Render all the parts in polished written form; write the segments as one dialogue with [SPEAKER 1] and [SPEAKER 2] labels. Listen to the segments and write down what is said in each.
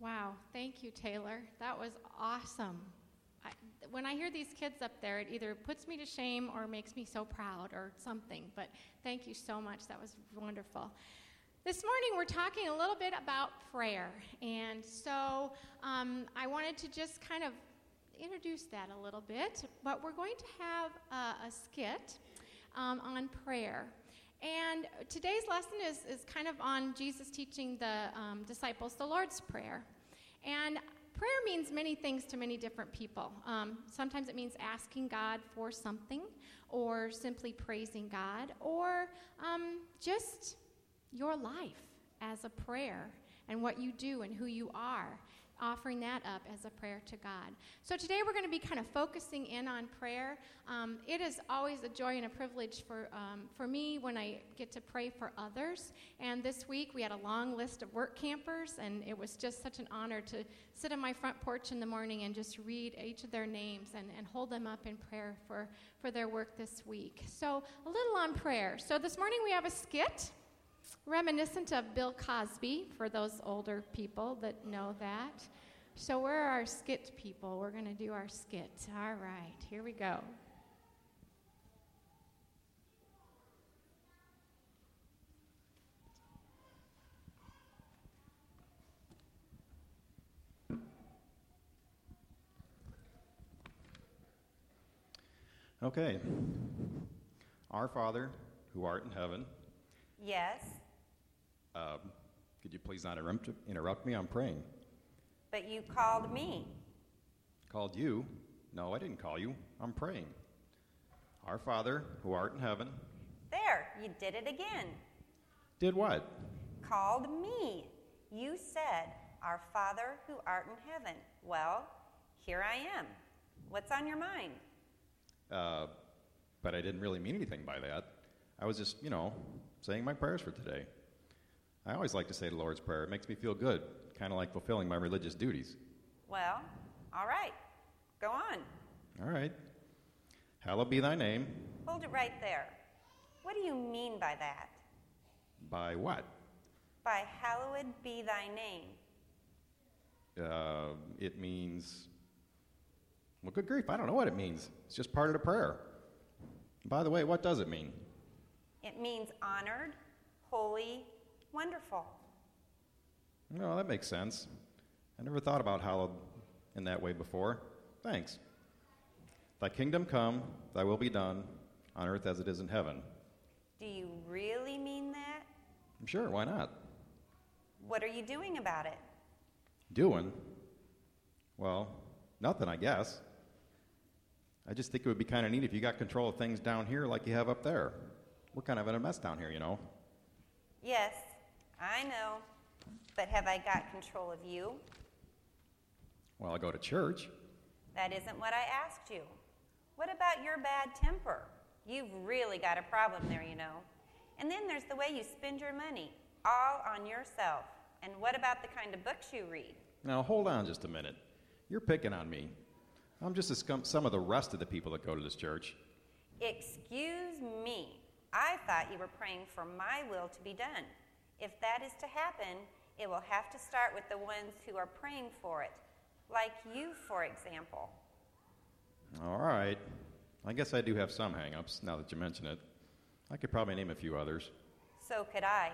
[SPEAKER 1] Wow, thank you, Taylor. That was awesome. When I hear these kids up there, it either puts me to shame or makes me so proud or something. But thank you so much. That was wonderful. This morning we're talking a little bit about prayer. And so I wanted to just kind of introduce that a little bit. But we're going to have a skit on prayer. And today's lesson is kind of on Jesus teaching the disciples the Lord's Prayer. And prayer means many things to many different people. Sometimes it means asking God for something, or simply praising God, or just your life as a prayer and what you do and who you are, offering that up as a prayer to God. So today we're going to be kind of focusing in on prayer. It is always a joy and a privilege for me when I get to pray for others. And this week we had a long list of work campers, and it was just such an honor to sit on my front porch in the morning and just read each of their names and hold them up in prayer for their work this week. So a little on prayer. So this morning we have a skit reminiscent of Bill Cosby, for those older people that know that. So we're our skit people. We're going to do our skit. All right, here we go.
[SPEAKER 2] Okay. Our Father, who art in heaven.
[SPEAKER 3] Yes.
[SPEAKER 2] Could you please not interrupt me? I'm praying.
[SPEAKER 3] But you called me.
[SPEAKER 2] Called you? No, I didn't call you. I'm praying. Our Father, who art in heaven.
[SPEAKER 3] There, you did it again.
[SPEAKER 2] Did what?
[SPEAKER 3] Called me. You said, Our Father, who art in heaven. Well, here I am. What's on your mind?
[SPEAKER 2] But I didn't really mean anything by that. I was just, saying my prayers for today. I always like to say the Lord's Prayer. It makes me feel good, kind of like fulfilling my religious duties.
[SPEAKER 3] Well, all right. Go on.
[SPEAKER 2] All right. Hallowed be thy name.
[SPEAKER 3] Hold it right there. What do you mean by that?
[SPEAKER 2] By what?
[SPEAKER 3] By hallowed be thy name.
[SPEAKER 2] It means... Well, good grief, I don't know what it means. It's just part of the prayer. By the way, what does it mean?
[SPEAKER 3] It means honored, holy, wonderful.
[SPEAKER 2] No, that makes sense. I never thought about hallowed in that way before. Thanks. Thy kingdom come, thy will be done, on earth as it is in heaven.
[SPEAKER 3] Do you really mean that?
[SPEAKER 2] Sure, why not?
[SPEAKER 3] What are you doing about it?
[SPEAKER 2] Doing? Well, nothing, I guess. I just think it would be kind of neat if you got control of things down here like you have up there. We're kind of in a mess down here,
[SPEAKER 3] Yes, I know. But have I got control of you?
[SPEAKER 2] Well, I go to church.
[SPEAKER 3] That isn't what I asked you. What about your bad temper? You've really got a problem there, And then there's the way you spend your money, all on yourself. And what about the kind of books you read?
[SPEAKER 2] Now, hold on just a minute. You're picking on me. I'm just as some of the rest of the people that go to this church.
[SPEAKER 3] Excuse me. I thought you were praying for my will to be done. If that is to happen, it will have to start with the ones who are praying for it, like you, for example.
[SPEAKER 2] All right. I guess I do have some hang-ups, now that you mention it. I could probably name a few others.
[SPEAKER 3] So could I.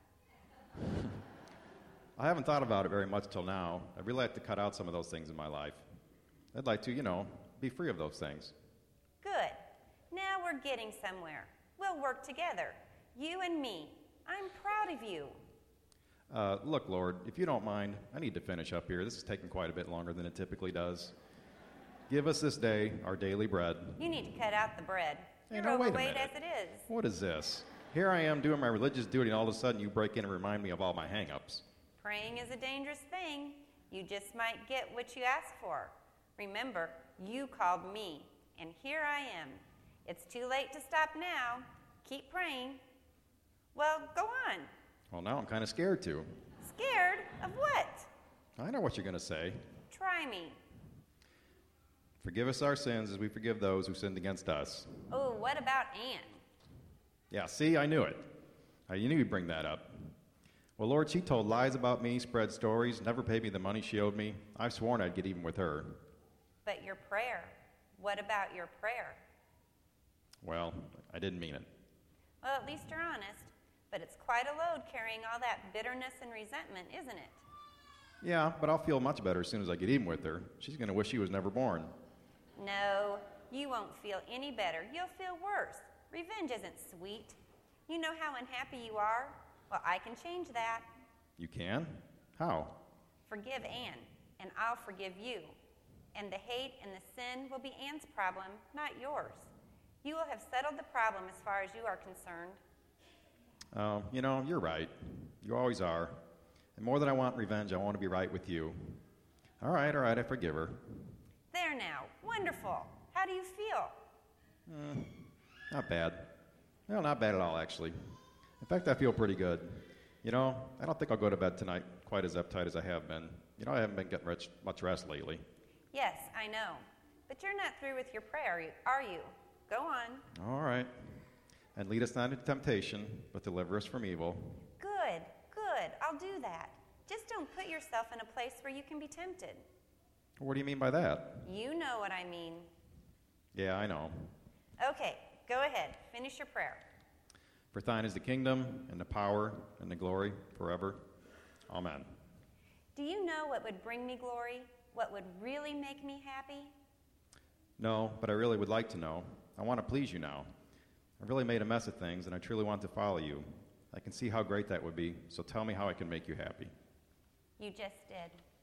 [SPEAKER 2] I haven't thought about it very much till now. I'd really like to cut out some of those things in my life. I'd like to, be free of those things.
[SPEAKER 3] Good. Now we're getting somewhere. We'll work together. You and me. I'm proud of you.
[SPEAKER 2] Look, Lord, if you don't mind, I need to finish up here. This is taking quite a bit longer than it typically does. Give us this day our daily bread.
[SPEAKER 3] You need to cut out the bread.
[SPEAKER 2] Hey,
[SPEAKER 3] You're
[SPEAKER 2] no, wait a
[SPEAKER 3] overweight
[SPEAKER 2] minute.
[SPEAKER 3] as it is.
[SPEAKER 2] What is this? Here I am doing my religious duty, and all of a sudden you break in and remind me of all my hang-ups.
[SPEAKER 3] Praying is a dangerous thing. You just might get what you ask for. Remember, you called me, and here I am. It's too late to stop now. Keep praying. Well, go on.
[SPEAKER 2] Well, now I'm kind of scared, too.
[SPEAKER 3] Scared of what?
[SPEAKER 2] I know what you're going to say.
[SPEAKER 3] Try me.
[SPEAKER 2] Forgive us our sins as we forgive those who sinned against us.
[SPEAKER 3] Oh, what about Anne?
[SPEAKER 2] Yeah, see, I knew it. You knew you'd bring that up. Well, Lord, she told lies about me, spread stories, never paid me the money she owed me. I've sworn I'd get even with her.
[SPEAKER 3] But your prayer, what about your prayer?
[SPEAKER 2] Well, I didn't mean it.
[SPEAKER 3] Well, at least you're honest. But it's quite a load carrying all that bitterness and resentment, isn't it?
[SPEAKER 2] Yeah, but I'll feel much better as soon as I get even with her. She's going to wish she was never born.
[SPEAKER 3] No, you won't feel any better. You'll feel worse. Revenge isn't sweet. You know how unhappy you are? Well, I can change that.
[SPEAKER 2] You can? How?
[SPEAKER 3] Forgive Anne, and I'll forgive you. And the hate and the sin will be Anne's problem, not yours. You will have settled the problem as far as you are concerned.
[SPEAKER 2] Oh, you're right. You always are. And more than I want revenge, I want to be right with you. All right, I forgive her.
[SPEAKER 3] There now, wonderful. How do you feel?
[SPEAKER 2] Not bad. Well, not bad at all, actually. In fact, I feel pretty good. I don't think I'll go to bed tonight quite as uptight as I have been. I haven't been getting much rest lately.
[SPEAKER 3] Yes, I know. But you're not through with your prayer, are you? Go on.
[SPEAKER 2] All right. And lead us not into temptation, but deliver us from evil.
[SPEAKER 3] Good, good. I'll do that. Just don't put yourself in a place where you can be tempted.
[SPEAKER 2] What do you mean by that?
[SPEAKER 3] You know what I mean.
[SPEAKER 2] Yeah, I know.
[SPEAKER 3] Okay, go ahead. Finish your prayer.
[SPEAKER 2] For thine is the kingdom, and the power, and the glory, forever. Amen.
[SPEAKER 3] Do you know what would bring me glory? What would really make me happy?
[SPEAKER 2] No, but I really would like to know. I want to please you now. I've really made a mess of things, and I truly want to follow you. I can see how great that would be, so tell me how I can make you happy.
[SPEAKER 3] You just did.